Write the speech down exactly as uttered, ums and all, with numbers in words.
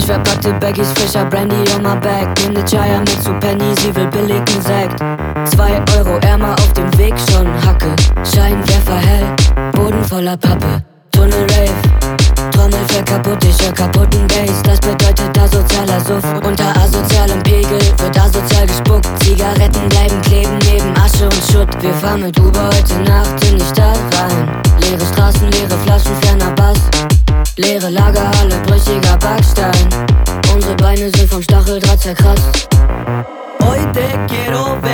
verpackte Baggies, frischer Brandy on my back. Nimm ne Chaya mit zu Penny, sie will billigen Sekt. Zwei Euro Ärmer auf dem Weg, schon Hacke. Scheinwerfer hell, Boden voller Pappe. Tunnel Rave, Trommelfell kaputt, ich hör kaputten Bass. Das bedeutet asozialer Suff. Unter asozialem Pegel wird asozial gespuckt. Zigaretten bleiben kleben neben Asche und Schutt. Wir fahren mit Uber heute Nacht in die Stadt rein. Leere Straßen, leere Flaschen, ferner Bass. Leere Lagerhalle, brüchiger Backstein. Unsere Beine sind vom Stacheldraht zerkratzt. Hoy te quiero ver